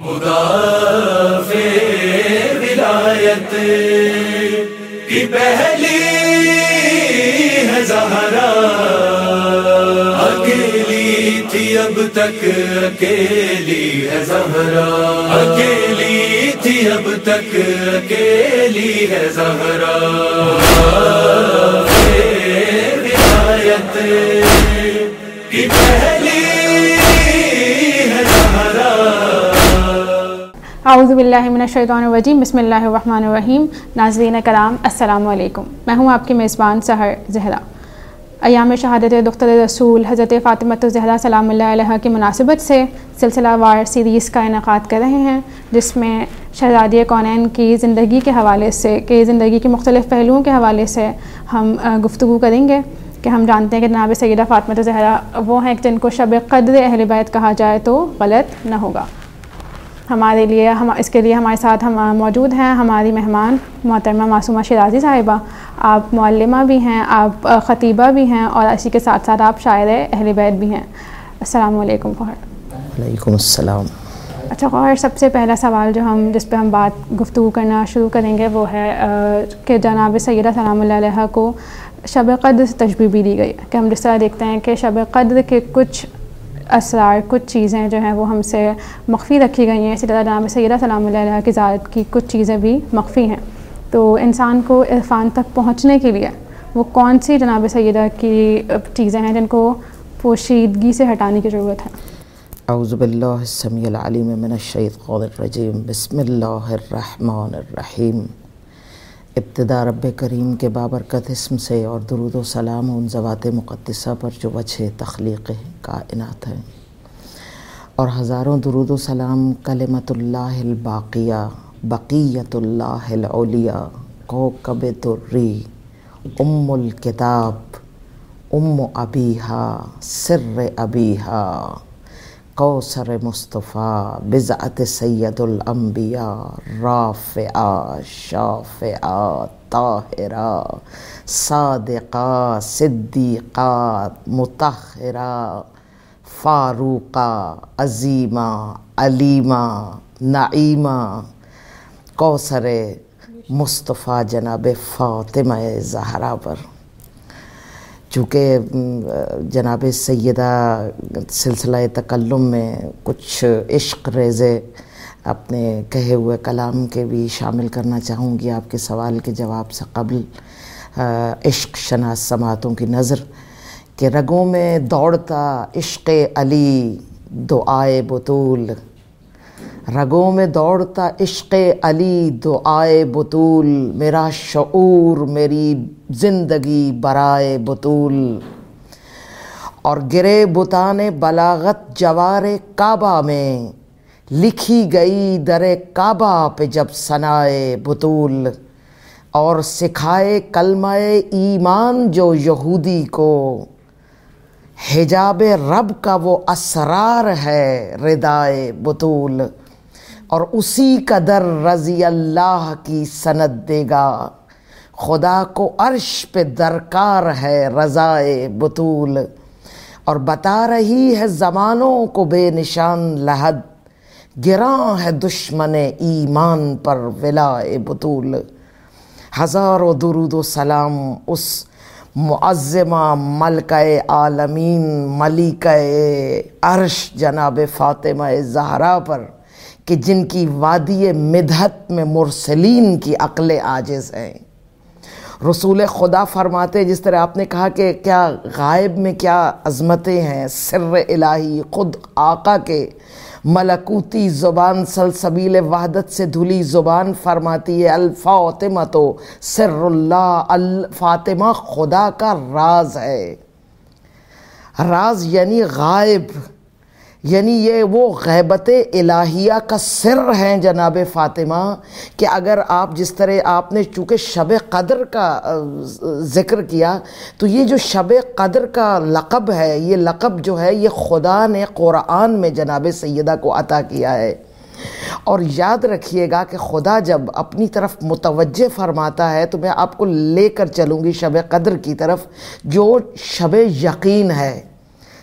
مدافع ولایت کی پہلی ہے زہرا، اکیلی تھی اب تک اکیلی ہے زہرا، اکیلی تھی اب تک اکیلی ہے زہرا، ولایت کی پہلی ہے زہرا۔ اعوذ باللہ من الشیطان الرجیم، بسم اللہ الرحمن الرحیم۔ ناظرین کرام السلام علیکم، میں ہوں آپ کی میزبان سحر زہرا۔ ایام شہادت دختر رسول حضرت فاطمہ الزہرا سلام اللہ علیہا کی مناسبت سے سلسلہ وار سیریز کا انعقاد کر رہے ہیں، جس میں شہزادی کونین کی زندگی کے حوالے سے زندگی کے مختلف پہلوؤں کے حوالے سے ہم گفتگو کریں گے کہ ہم جانتے ہیں کہ جناب سیدہ فاطمہ الزہرا وہ ہیں جن کو شب قدر اہل بیت کہا جائے تو غلط نہ ہوگا۔ ہمارے لیے اس کے لیے ہمارے ساتھ موجود ہیں ہماری مہمان محترمہ معصومہ شیرازی صاحبہ۔ آپ معلمہ بھی ہیں، آپ خطیبہ بھی ہیں، اور اسی کے ساتھ ساتھ آپ شاعر اہل بیت بھی ہیں۔ السلام علیکم قہر۔ وعلیکم السلام۔ اچھا قہر، سب سے پہلا سوال جس پہ ہم گفتگو کرنا شروع کریں گے وہ ہے کہ جناب سیدہ سلام اللہ علیہا کو شب قدر سے تشبیہ بھی دی گئی ہے، کہ ہم جس طرح دیکھتے ہیں کہ شب قدر کے کچھ اسرار، کچھ چیزیں جو ہیں وہ ہم سے مخفی رکھی گئی ہیں، اسی طرح جناب سیدہ سلام اللہ علیہ کی ذات کی کچھ چیزیں بھی مخفی ہیں۔ تو انسان کو عرفان تک پہنچنے کے لیے وہ کون سی جناب سیدہ کی چیزیں ہیں جن کو پوشیدگی سے ہٹانے کی ضرورت ہے؟ اعوذ باللہ السمیع العلیم من الشیطان الرجیم، بسم اللہ الرحمن الرحیم۔ ابتدا رب کریم کے بابرکت اسم سے اور درود و سلام ان ذوات مقدسہ پر جو وجہ تخلیق کائنات ہیں، اور ہزاروں درود و سلام کلمۃ اللہ الباقیہ بقیت اللہ العلیٰ کوکب دری ام الکتاب ام ابیہا سر ابیہا کوثر مصطفیٰ بضعت سید الانبیاء رافعہ شافعہ طاہرہ صادقہ صدیقہ مطہرہ فاروقہ عظیمہ علیمہ نعیمہ کوثر مصطفیٰ جناب فاطمہ زہرا پر۔ چونکہ جناب سیدہ سلسلہ تکلم میں کچھ عشق ریزے اپنے کہے ہوئے کلام کے بھی شامل کرنا چاہوں گی آپ کے سوال کے جواب سے قبل۔ عشق شناس سماعتوں کی نظر کہ رگوں میں دوڑتا عشق علی دعائے بطول، رگوں میں دوڑتا عشق علی دعائے بطول، میرا شعور میری زندگی برائے بطول، اور گرے بتان بلاغت جوار کعبہ میں، لکھی گئی در کعبہ پہ جب ثنائے بطول، اور سکھائے کلمہ ایمان جو یہودی کو، حجاب رب کا وہ اسرار ہے ردائے بطول، اور اسی قدر رضی اللہ کی سند دے گا، خدا کو عرش پہ درکار ہے رضائے بطول، اور بتا رہی ہے زمانوں کو بے نشان لحد، گراں ہے دشمن ایمان پر ولائے بطول۔ ہزاروں درود و سلام اس معظمہ ملکہ عالمین ملکہ عرش جناب فاطمہ زہرا پر کہ جن کی وادی مدحت میں مرسلین کی عقل عاجز ہیں۔ رسول خدا فرماتے، جس طرح آپ نے کہا کہ کیا غائب میں کیا عظمتیں ہیں، سر الہی خود آقا کے ملکوتی زبان سلسبیل وحدت سے دھلی زبان فرماتی ہے الفاطمہ تو سر اللہ، الفاطمہ خدا کا راز ہے۔ راز یعنی غائب، یعنی یہ وہ غیبت الہیہ کا سر ہیں جناب فاطمہ، کہ اگر آپ جس طرح آپ نے چونکہ شب قدر کا ذکر کیا، تو یہ جو شب قدر کا لقب ہے، یہ لقب جو ہے یہ خدا نے قرآن میں جناب سیدہ کو عطا کیا ہے۔ اور یاد رکھیے گا کہ خدا جب اپنی طرف متوجہ فرماتا ہے تو میں آپ کو لے کر چلوں گی شب قدر کی طرف، جو شب یقین ہے،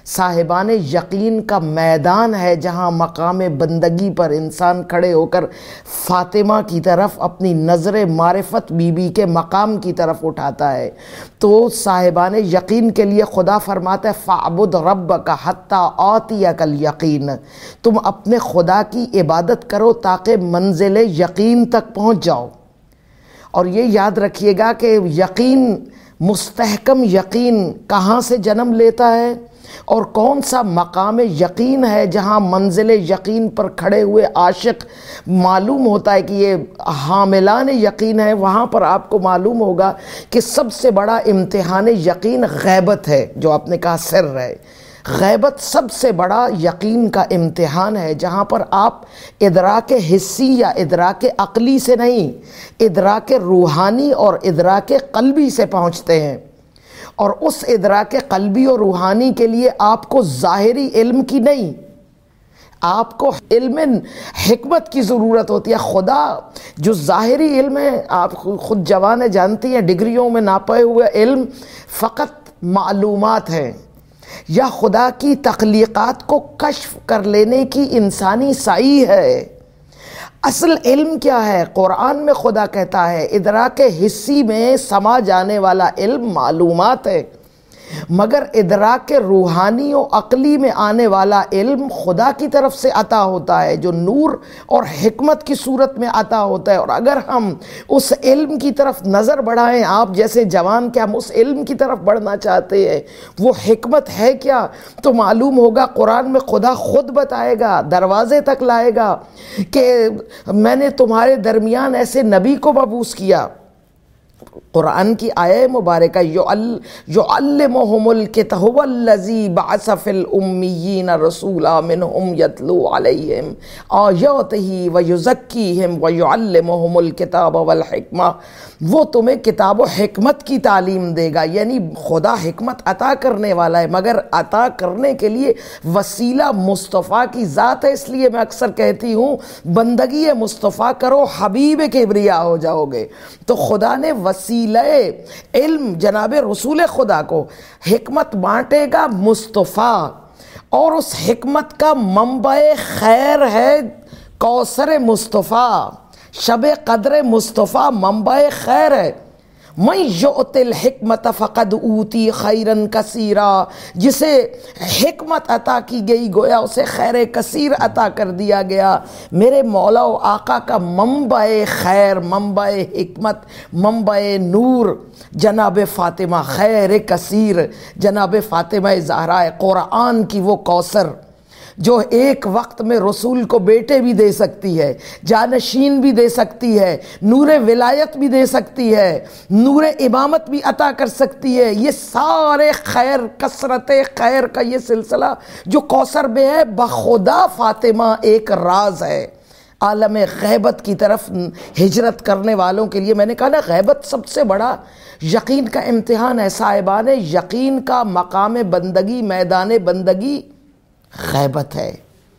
صاحبان یقین کا میدان ہے جہاں مقام بندگی پر انسان کھڑے ہو کر فاطمہ کی طرف اپنی نظر معرفت بی بی کے مقام کی طرف اٹھاتا ہے۔ تو صاحبان یقین کے لیے خدا فرماتا ہے فَاعْبُدْ رَبَّكَ حَتَّى آتِيَكَ الْيَقِينُ، تم اپنے خدا کی عبادت کرو تاکہ منزل یقین تک پہنچ جاؤ۔ اور یہ یاد رکھیے گا کہ یقین، مستحکم یقین کہاں سے جنم لیتا ہے اور کون سا مقام یقین ہے جہاں منزل یقین پر کھڑے ہوئے عاشق معلوم ہوتا ہے کہ یہ حاملان یقین ہے۔ وہاں پر آپ کو معلوم ہوگا کہ سب سے بڑا امتحان یقین غیبت ہے، جو آپ نے کہا سر ہے۔ غیبت سب سے بڑا یقین کا امتحان ہے، جہاں پر آپ ادراک حسی یا ادراک عقلی سے نہیں، ادراک روحانی اور ادراک قلبی سے پہنچتے ہیں۔ اور اس ادراک قلبی اور روحانی کے لیے آپ کو ظاہری علم کی نہیں، آپ کو علم حکمت کی ضرورت ہوتی ہے۔ خدا جو ظاہری علم ہے، آپ خود جوانیں جانتی ہیں، ڈگریوں میں ناپے ہوئے علم فقط معلومات ہیں، یا خدا کی تخلیقات کو کشف کر لینے کی انسانی سعی ہے۔ اصل علم کیا ہے؟ قرآن میں خدا کہتا ہے ادراک حسی میں سما جانے والا علم معلومات ہے، مگر ادراک روحانی و عقلی میں آنے والا علم خدا کی طرف سے عطا ہوتا ہے، جو نور اور حکمت کی صورت میں عطا ہوتا ہے۔ اور اگر ہم اس علم کی طرف نظر بڑھائیں، آپ جیسے جوان کہ ہم اس علم کی طرف بڑھنا چاہتے ہیں، وہ حکمت ہے کیا، تو معلوم ہوگا قرآن میں خدا خود بتائے گا، دروازے تک لائے گا کہ میں نے تمہارے درمیان ایسے نبی کو مبعوث کیا۔ قرآن کی آیہ مبارکہ یعلمہم الکتاب هو الذی بعث فی الامیین رسولا منہم یتلو علیہم آیاتہ ویزکیہم ویعلمہم الکتاب والحکمہ، وہ تمہیں کتاب و حکمت کی تعلیم دے گا۔ یعنی خدا حکمت عطا کرنے والا ہے، مگر عطا کرنے کے لیے وسیلہ مصطفیٰ کی ذات ہے۔ اس لیے میں اکثر کہتی ہوں بندگی مصطفیٰ کرو، حبیب کبریا ہو جاؤ گے۔ تو خدا نے وسیلہ علم جناب رسول خدا کو حکمت بانٹے گا مصطفیٰ، اور اس حکمت کا منبع خیر ہے کوثر مصطفیٰ، شب قدر مصطفیٰ منبع خیر ہے۔ من یؤت الحکمت فقد اوتی خیرن کثیرا، جسے حکمت عطا کی گئی گویا اسے خیر کثیر عطا کر دیا گیا۔ میرے مولا و آقا کا منبع خیر، منبع حکمت، منبع نور جناب فاطمہ، خیر کثیر جناب فاطمہ زہرا، قرآن کی وہ کوثر جو ایک وقت میں رسول کو بیٹے بھی دے سکتی ہے، جانشین بھی دے سکتی ہے، نور ولایت بھی دے سکتی ہے، نور امامت بھی عطا کر سکتی ہے۔ یہ سارے خیر، کثرت خیر کا یہ سلسلہ جو کوثر میں ہے، بخدا فاطمہ ایک راز ہے۔ عالم غیبت کی طرف ہجرت کرنے والوں کے لیے میں نے کہا نا، غیبت سب سے بڑا یقین کا امتحان ہے۔ صاحبان یقین کا مقام بندگی، میدان بندگی غیبت ہے۔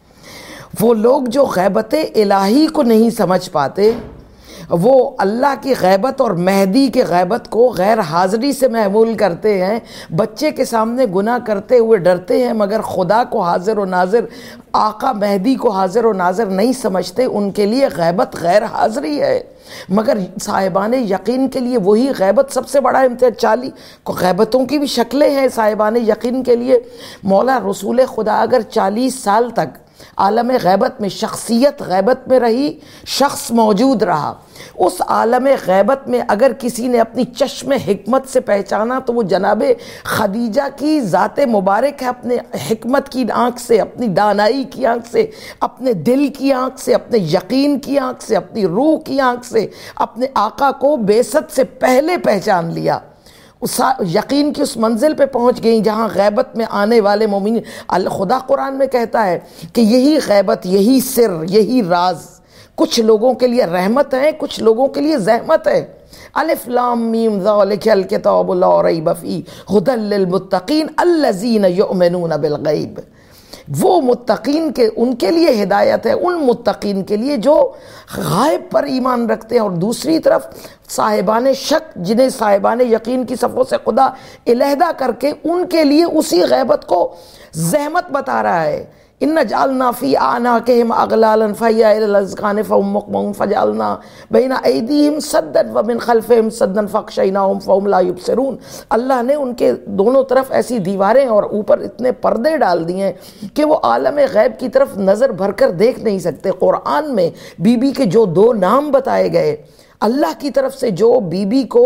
وہ لوگ جو غیبت الہی کو نہیں سمجھ پاتے، وہ اللہ کی غیبت اور مہدی کے غیبت کو غیر حاضری سے محمول کرتے ہیں۔ بچے کے سامنے گناہ کرتے ہوئے ڈرتے ہیں، مگر خدا کو حاضر و ناظر، آقا مہدی کو حاضر و ناظر نہیں سمجھتے۔ ان کے لیے غیبت غیر حاضری ہے، مگر صاحبان یقین کے لیے وہی غیبت سب سے بڑا امتحان۔ غیبتوں کی بھی شکلیں ہیں صاحبان یقین کے لیے۔ مولا رسول خدا اگر 40 سال تک عالم غیبت میں، شخصیت غیبت میں رہی، شخص موجود رہا، اس عالم غیبت میں اگر کسی نے اپنی چشم حکمت سے پہچانا تو وہ جناب خدیجہ کی ذات مبارک ہے۔ اپنے حکمت کی آنکھ سے، اپنی دانائی کی آنکھ سے، اپنے دل کی آنکھ سے، اپنے یقین کی آنکھ سے، اپنی روح کی آنکھ سے اپنے آقا کو بعثت سے پہلے پہچان لیا۔ اس یقین کی اس منزل پہ پہنچ گئیں جہاں غیبت میں آنے والے مومنین، خدا قرآن میں کہتا ہے کہ یہی غیبت، یہی سر، یہی راز کچھ لوگوں کے لیے رحمت ہے، کچھ لوگوں کے لیے زحمت ہے۔ الف لام میم ذالک الکتاب لا ریب فیہ ھدی للمتقین الذین یؤمنون بالغیب۔ وہ متقین کے ان کے لیے ہدایت ہے، ان متقین کے لیے جو غائب پر ایمان رکھتے ہیں، اور دوسری طرف صاحبان شک جنہیں صاحبان یقین کی صفوں سے خدا علیحدہ کر کے ان کے لیے اسی غیبت کو زحمت بتا رہا ہے۔ ان جعلنا فی اعناقہم اغلالا فہی الی الاذقان فہم مقمحون فجعلنا بین ایدیہم سدا ومن خلفہم سدا فاغشیناہم فہم لا یبصرون۔ اللہ نے ان کے دونوں طرف ایسی دیواریں اور اوپر اتنے پردے ڈال دیے ہیں کہ وہ عالم غیب کی طرف نظر بھر کر دیکھ نہیں سکتے۔ قرآن میں بی بی کے جو 2 نام بتائے گئے، اللہ کی طرف سے جو بی بی کو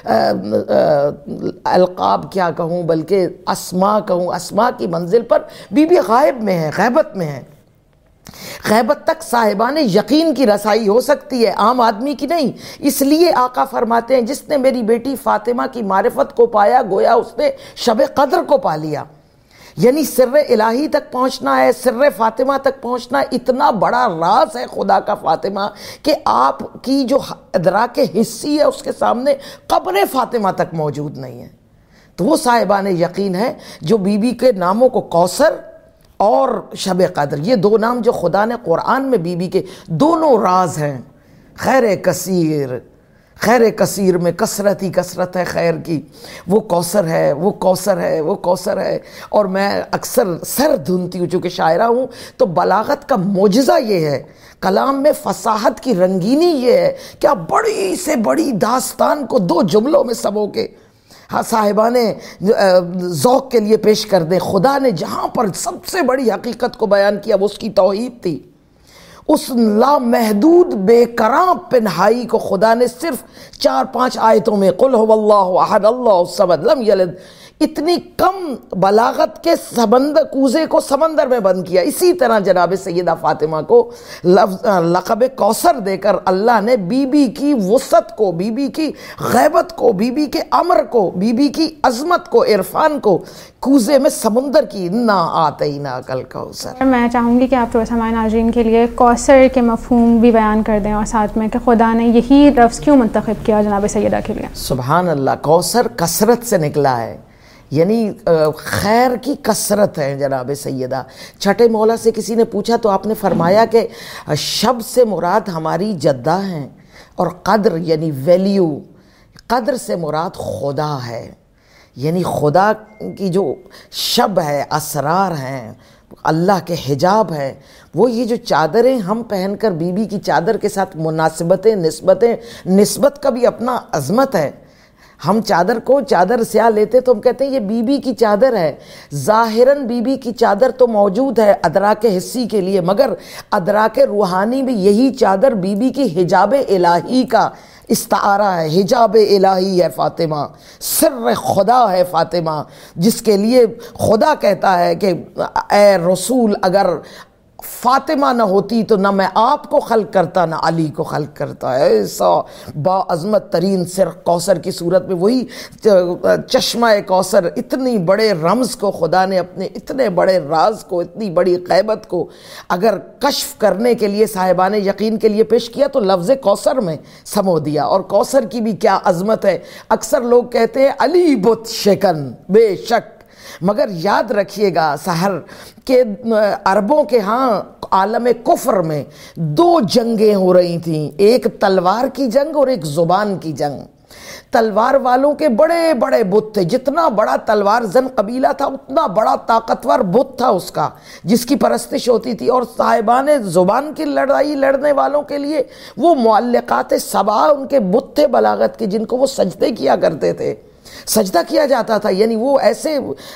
القاب کیا کہوں بلکہ اسماء کہوں، اسماء کی منزل پر بی بی غائب میں ہے، غیبت میں ہے۔ غیبت تک صاحبان یقین کی رسائی ہو سکتی ہے، عام آدمی کی نہیں۔ اس لیے آقا فرماتے ہیں جس نے میری بیٹی فاطمہ کی معرفت کو پایا گویا اس نے شب قدر کو پا لیا۔ یعنی سر الہی تک پہنچنا ہے، سر فاطمہ تک پہنچنا، اتنا بڑا راز ہے خدا کا فاطمہ کہ آپ کی جو ادراک حسی ہے اس کے سامنے قبر فاطمہ تک موجود نہیں ہے۔ تو وہ صاحبان یقین ہے جو بی بی کے ناموں کو کوثر اور شب قدر، یہ 2 نام جو خدا نے قرآن میں بی بی کے دونوں راز ہیں۔ خیر کثیر، خیر کثیر میں کثرت ہی کثرت ہے خیر کی، وہ کوثر ہے، وہ کوثر ہے، وہ کوثر ہے۔ اور میں اکثر سر دھنتی ہوں، چونکہ شاعرہ ہوں، تو بلاغت کا معجزہ یہ ہے، کلام میں فصاحت کی رنگینی یہ ہے کہ آپ بڑی سے بڑی داستان کو 2 جملوں میں سمو کے صاحبان ذوق کے لیے پیش کر دیں۔ خدا نے جہاں پر سب سے بڑی حقیقت کو بیان کیا وہ اس کی توحید تھی، اس لامحدود بے کراں پنہائی کو خدا نے صرف 4-5 آیتوں میں قل هو اللہ احد اللہ الصمد لم یلد، اتنی کم بلاغت کے کوزے کو سمندر میں بند کیا۔ اسی طرح جناب سیدہ فاطمہ کو لقب کوثر دے کر اللہ نے بی بی کی وسعت کو، بی بی کی غیبت کو، بی بی کے امر کو، بی بی کی عظمت کو، عرفان کو کوزے میں سمندر کی انا آتیناک الکوثر۔ میں چاہوں گی کہ آپ تھوڑا سا ہمارے ناظرین کے لیے کوثر کے مفہوم بھی بیان کر دیں، اور ساتھ میں کہ خدا نے یہی لفظ کیوں منتخب کیا جناب سیدہ کے لیے۔ سبحان اللہ، کوثر کثرت سے نکلا ہے، یعنی خیر کی کثرت ہے جناب سیدہ۔ چھٹے مولا سے کسی نے پوچھا تو آپ نے فرمایا کہ شب سے مراد ہماری جدہ ہیں، اور قدر یعنی ویلیو، قدر سے مراد خدا ہے، یعنی خدا کی جو شب ہے، اسرار ہیں، اللہ کے حجاب ہے، وہ یہ جو چادریں ہم پہن کر بی بی کی چادر کے ساتھ مناسبتیں، نسبت کا بھی اپنا عظمت ہے۔ ہم چادر سیاہ لیتے تو ہم کہتے ہیں یہ بی بی کی چادر ہے، ظاہراً بی بی کی چادر تو موجود ہے ادراک حسی کے لیے، مگر ادراک روحانی بھی یہی چادر بی بی کی حجاب الہی کا استعارہ ہے۔ حجاب الہی ہے فاطمہ، سر خدا ہے فاطمہ، جس کے لیے خدا کہتا ہے کہ اے رسول اگر فاطمہ نہ ہوتی تو نہ میں آپ کو خلق کرتا نہ علی کو خلق کرتا۔ ایسا با عظمت ترین سر کوثر کی صورت میں، وہی چشمہ کوثر، اتنی بڑے رمز کو خدا نے اپنے اتنے بڑے راز کو، اتنی بڑی غیبت کو اگر کشف کرنے کے لیے صاحبان یقین کے لیے پیش کیا تو لفظ کوثر میں سمو دیا۔ اور کوثر کی بھی کیا عظمت ہے۔ اکثر لوگ کہتے ہیں علی بت شکن، بے شک، مگر یاد رکھیے گا سحر کہ عربوں کے ہاں عالم کفر میں 2 جنگیں ہو رہی تھیں، ایک تلوار کی جنگ اور ایک زبان کی جنگ۔ تلوار والوں کے بڑے بڑے بت تھے، جتنا بڑا تلوار زن قبیلہ تھا اتنا بڑا طاقتور بت تھا اس کا جس کی پرستش ہوتی تھی، اور صاحبان زبان کی لڑائی لڑنے والوں کے لیے وہ معلقات سبا ان کے بت تھے بلاغت کے، جن کو وہ سجدے کیا کرتے تھے، سجدہ کیا جاتا تھا۔ یعنی وہ ایسے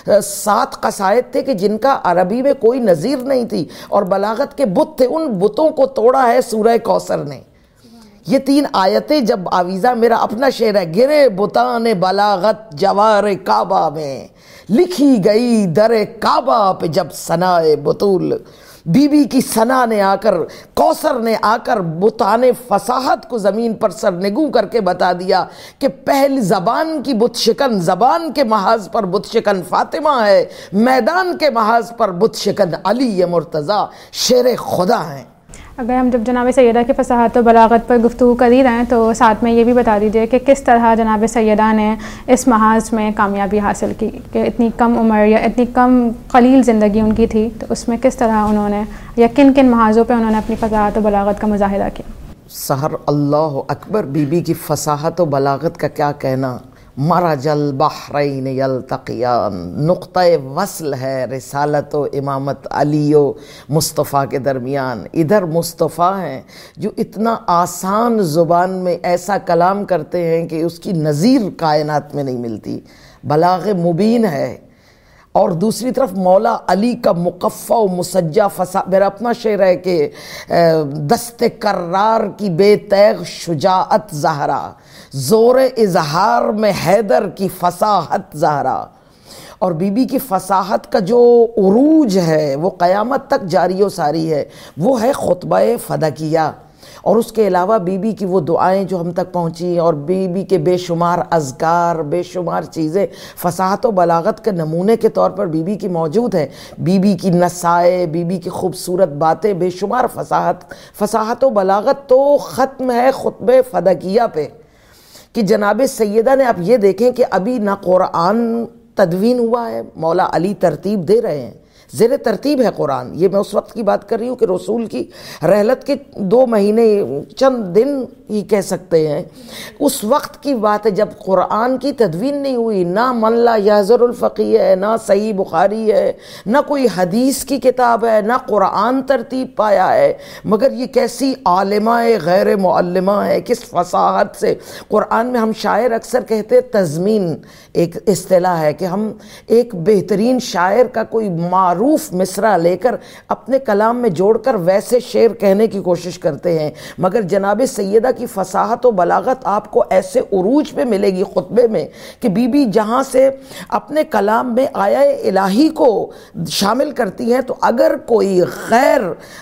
7 قصائد تھے کہ جن کا عربی میں کوئی نظیر نہیں تھی، اور بلاغت کے بت تھے، ان بتوں کو توڑا ہے سورہ کوثر نے۔ یہ 3 آیتیں جب آویزہ، میرا اپنا شعر ہے، گرے بتان بلاغت جوار کعبہ میں، لکھی گئی در کعبہ پہ جب ثنائے بطول۔ بی بی کی ثنا نے آ کر، کوثر نے آ کر بتان فصاحت کو زمین پر سرنگوں کر کے بتا دیا کہ پہلی زبان کی بت شکن، زبان کے محاذ پر بت شکن فاطمہ ہے، میدان کے محاذ پر بت شکن علی مرتضیٰ شیر خدا ہیں۔ اگر ہم جب جناب سیدہ کی فصاحت و بلاغت پر گفتگو کر ہی رہے ہیں تو ساتھ میں یہ بھی بتا دیجیے کہ کس طرح جناب سیدہ نے اس محاذ میں کامیابی حاصل کی کہ اتنی کم عمر یا اتنی کم قلیل زندگی ان کی تھی، تو اس میں کس طرح انہوں نے یا کن کن محاذوں پہ انہوں نے اپنی فصاحت و بلاغت کا مظاہرہ کیا؟ سحر اللہ اکبر، بی بی کی فصاحت و بلاغت کا کیا کہنا. مرج البحرین یلتقیان، نقطہ وصل ہے رسالت و امامت علی و مصطفیٰ کے درمیان. ادھر مصطفیٰ ہیں جو اتنا آسان زبان میں ایسا کلام کرتے ہیں کہ اس کی نظیر کائنات میں نہیں ملتی، بلاغ مبین ہے. اور دوسری طرف مولا علی کا مقفع و مسجع میرا اپنا شعر ہے کہ دست کرار کی بے تیغ شجاعت زہرا، زور اظہار میں حیدر کی فصاحت زہرا. اور بی بی کی فصاحت کا جو عروج ہے وہ قیامت تک جاری و ساری ہے، وہ ہے خطبہ فدکیہ. اور اس کے علاوہ بی بی کی وہ دعائیں جو ہم تک پہنچی، اور بی بی کے بے شمار اذکار، بے شمار چیزیں فصاحت و بلاغت کے نمونے کے طور پر بی بی کی موجود ہیں. بی بی کی نصائح، بی بی کی خوبصورت باتیں، بے شمار فصاحت و بلاغت تو ختم ہے خطبہ فدکیہ پہ کہ جناب سیدہ نے. آپ یہ دیکھیں کہ ابھی نہ قرآن تدوین ہوا ہے، مولا علی ترتیب دے رہے ہیں، زیر ترتیب ہے قرآن. یہ میں اس وقت کی بات کر رہی ہوں کہ رسول کی رحلت کے 2 مہینے چند دن ہی کہہ سکتے ہیں، اس وقت کی بات ہے جب قرآن کی تدوین نہیں ہوئی. نہ من لا یحضر الفقیہ ہے، نہ صحیح بخاری ہے، نہ کوئی حدیث کی کتاب ہے، نہ قرآن ترتیب پایا ہے. مگر یہ کیسی عالمہ غیر معلمہ ہے، کس فصاحت سے قرآن میں. ہم شاعر اکثر کہتے تضمین ایک اصطلاح ہے کہ ہم ایک بہترین شاعر کا کوئی معروف مصرع لے کر اپنے کلام میں جوڑ کر ویسے شعر کہنے کی کوشش کرتے ہیں. مگر جناب سیدہ کی فصاحت و بلاغت آپ کو ایسے عروج پہ ملے گی خطبے میں کہ بی بی جہاں سے اپنے کلام میں آیا الہی کو شامل کرتی ہیں، تو اگر کوئی غیر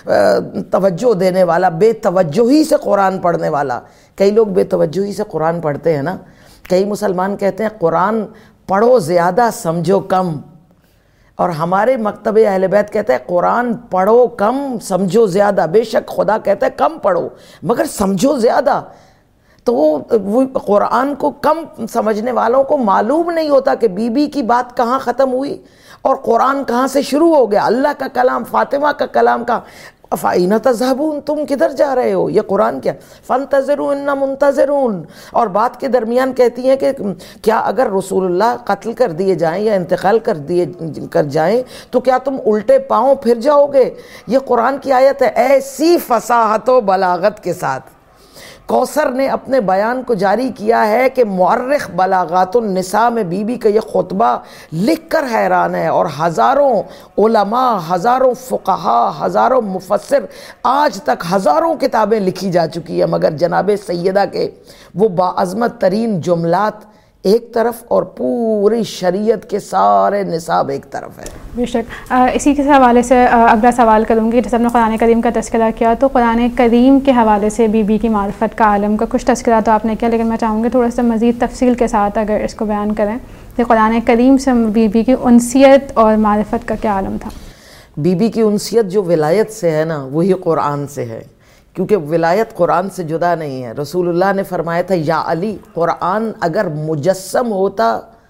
توجہ دینے والا، بے توجہی سے قرآن پڑھنے والا، کئی لوگ بے توجہی سے قرآن پڑھتے ہیں نا، کئی مسلمان کہتے ہیں قرآن پڑھو زیادہ سمجھو کم، اور ہمارے مکتب اہل بیت کہتا ہے قرآن پڑھو کم سمجھو زیادہ. بے شک خدا کہتا ہے کم پڑھو مگر سمجھو زیادہ. تو وہ قرآن کو کم سمجھنے والوں کو معلوم نہیں ہوتا کہ بی بی کی بات کہاں ختم ہوئی اور قرآن کہاں سے شروع ہو گیا. اللہ کا کلام، فاطمہ کا کلام کا فَأَيْنَ تَذْهَبُونَ، تم کدھر جا رہے ہو، یہ قرآن کیا فَانْتَظِرُوا إِنَّا مُنْتَظِرُونَ. اور بات کے درمیان کہتی ہیں کہ کیا اگر رسول اللہ قتل کر دیے جائیں یا انتقال کر جائیں تو کیا تم الٹے پاؤں پھر جاؤ گے. یہ قرآن کی آیت ہے. ایسی فصاحت و بلاغت کے ساتھ کوثر نے اپنے بیان کو جاری کیا ہے کہ مورخ بلاغات النساء میں بی بی کا یہ خطبہ لکھ کر حیران ہے. اور ہزاروں علماء، ہزاروں فقہاء، ہزاروں مفسر، آج تک ہزاروں کتابیں لکھی جا چکی ہیں، مگر جناب سیدہ کے وہ باعظمت ترین جملات ایک طرف اور پوری شریعت کے سارے نصاب ایک طرف ہے. بے شک. اسی کے حوالے سے اگلا سوال کروں گی. جیسے ہم نے قرآن کریم کا تذکرہ کیا تو قرآن کریم کے حوالے سے بی بی کی معرفت کا عالم کا کچھ تذکرہ تو آپ نے کیا، لیکن میں چاہوں گی تھوڑا سا مزید تفصیل کے ساتھ اگر اس کو بیان کریں کہ قرآن کریم سے بی بی کی انسیت اور معرفت کا کیا عالم تھا. بی بی کی انسیت جو ولایت سے ہے نا وہی قرآن سے ہے، کیونکہ ولایت قرآن سے جدا نہیں ہے. رسول اللہ نے فرمایا تھا یا علی، قرآن اگر مجسم ہوتا،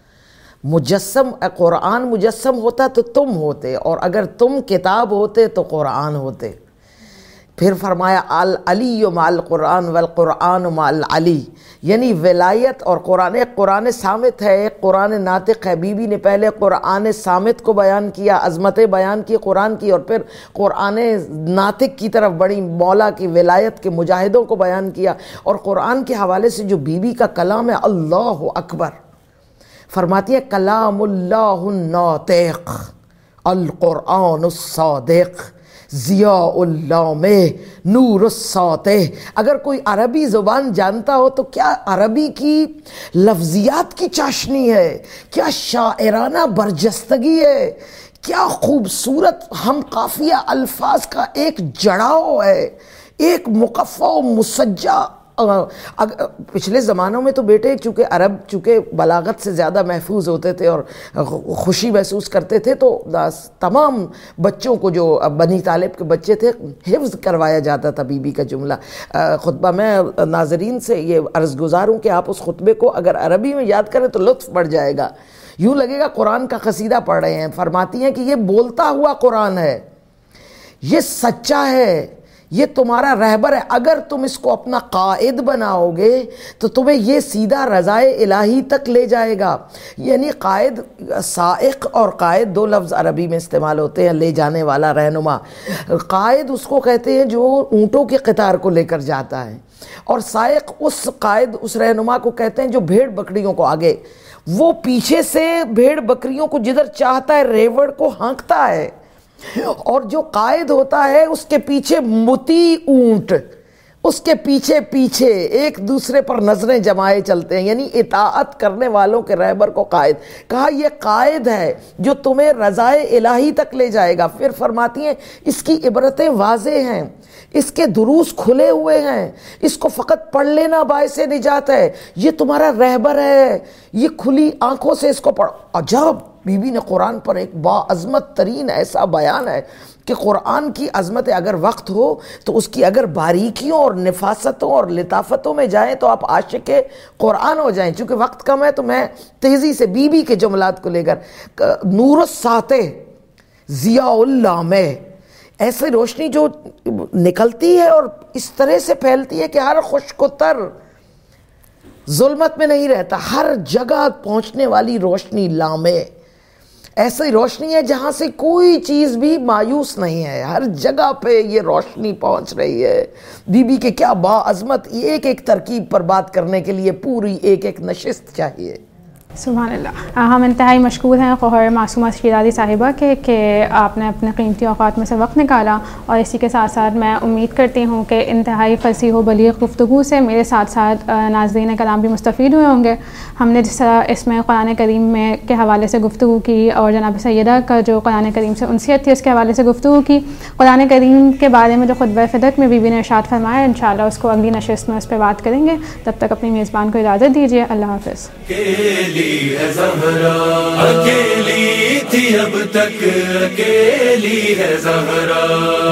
قرآن مجسم ہوتا تو تم ہوتے، اور اگر تم کتاب ہوتے تو قرآن ہوتے. پھر فرمایا العلی مع القرآن والقرآن مع العلی، یعنی ولایت اور قرآن صامت ہے، ایک قرآن ناطق ہے. بی بی نے پہلے قرآن صامت کو بیان کیا، عظمتیں بیان کی قرآن کی، اور پھر قرآن ناطق کی طرف بڑی، مولا کی ولایت کے مجاہدوں کو بیان کیا. اور قرآن کے حوالے سے جو بی بی کا کلام ہے، اللہ اکبر، فرماتی ہے کلام اللہ الناطق القرآن الصادق ضیاء اللامع نور الساطع. اگر کوئی عربی زبان جانتا ہو تو کیا عربی کی لفظیات کی چاشنی ہے، کیا شاعرانہ برجستگی ہے، کیا خوبصورت ہم قافیہ الفاظ کا ایک جڑاؤ ہے، ایک مقفع و مسجع پچھلے زمانوں میں تو بیٹے چونکہ بلاغت سے زیادہ محفوظ ہوتے تھے اور خوشی محسوس کرتے تھے، تو تمام بچوں کو جو بنی طالب کے بچے تھے حفظ کروایا جاتا تھا بی بی کا جملہ خطبہ۔ میں ناظرین سے یہ عرض گزار ہوں کہ آپ اس خطبے کو اگر عربی میں یاد کریں تو لطف پڑ جائے گا، یوں لگے گا قرآن کا قصیدہ پڑھ رہے ہیں۔ فرماتی ہیں کہ یہ بولتا ہوا قرآن ہے، یہ سچا ہے، یہ تمہارا رہبر ہے، اگر تم اس کو اپنا قائد بناؤ گے تو تمہیں یہ سیدھا رضائے الہی تک لے جائے گا۔ یعنی قائد، سائق اور قائد دو لفظ عربی میں استعمال ہوتے ہیں، لے جانے والا، رہنما۔ قائد اس کو کہتے ہیں جو اونٹوں کے قطار کو لے کر جاتا ہے، اور سائق اس قائد، اس رہنما کو کہتے ہیں جو بھیڑ بکریوں کو آگے، وہ پیچھے سے بھیڑ بکریوں کو جدھر چاہتا ہے ریوڑ کو ہانکتا ہے، اور جو قائد ہوتا ہے اس کے پیچھے مطیع اونٹ اس کے پیچھے پیچھے ایک دوسرے پر نظریں جمائے چلتے ہیں، یعنی اطاعت کرنے والوں کے رہبر کو قائد کہا۔ یہ قائد ہے جو تمہیں رضائے الہی تک لے جائے گا۔ پھر فرماتی ہیں اس کی عبرتیں واضح ہیں، اس کے دروس کھلے ہوئے ہیں، اس کو فقط پڑھ لینا باعث نجات ہے، یہ تمہارا رہبر ہے، یہ کھلی آنکھوں سے اس کو پڑھو۔ عجب، بی بی نے قرآن پر ایک باعظمت ترین ایسا بیان ہے کہ قرآن کی عظمت اگر وقت ہو تو اس کی اگر باریکیوں اور نفاستوں اور لطافتوں میں جائیں تو آپ عاشق قرآن ہو جائیں۔ چونکہ وقت کم ہے تو میں تیزی سے بی بی کے جملات کو لے کر، نور الساطع ضیاء اللہ میں ایسے روشنی جو نکلتی ہے اور اس طرح سے پھیلتی ہے کہ ہر خشک و تر ظلمت میں نہیں رہتا، ہر جگہ پہنچنے والی روشنی لامع، ایسی روشنی ہے جہاں سے کوئی چیز بھی مایوس نہیں ہے، ہر جگہ پہ یہ روشنی پہنچ رہی ہے۔ بی بی کے کیا باعظمت، ایک ایک ترکیب پر بات کرنے کے لیے پوری ایک ایک نشست چاہیے۔ سبحان اللہ۔ ہم انتہائی مشکور ہیں خواہر معصومہ شیرازی صاحبہ کہ آپ نے اپنے قیمتی اوقات میں سے وقت نکالا، اور اسی کے ساتھ ساتھ میں امید کرتی ہوں کہ انتہائی فصیح و بلیغ گفتگو سے میرے ساتھ ساتھ ناظرین کلام بھی مستفید ہوئے ہوں گے۔ ہم نے جس طرح اس میں قرآن کریم میں کے حوالے سے گفتگو کی اور جناب سیدہ کا جو قرآن کریم سے انسیت تھی اس کے حوالے سے گفتگو کی، قرآن کریم کے بارے میں جو خطبہ فدق میں بی بی نے ارشاد فرمایا، انشاءاللہ اس کو اگلی نشست میں اس پہ بات کریں گے۔ تب تک اپنی میزبان کو اجازت دیجیے، اللہ حافظ۔ اکیلی ہے زہرا، اکیلی تھی اب تک اکیلی ہے زہرا۔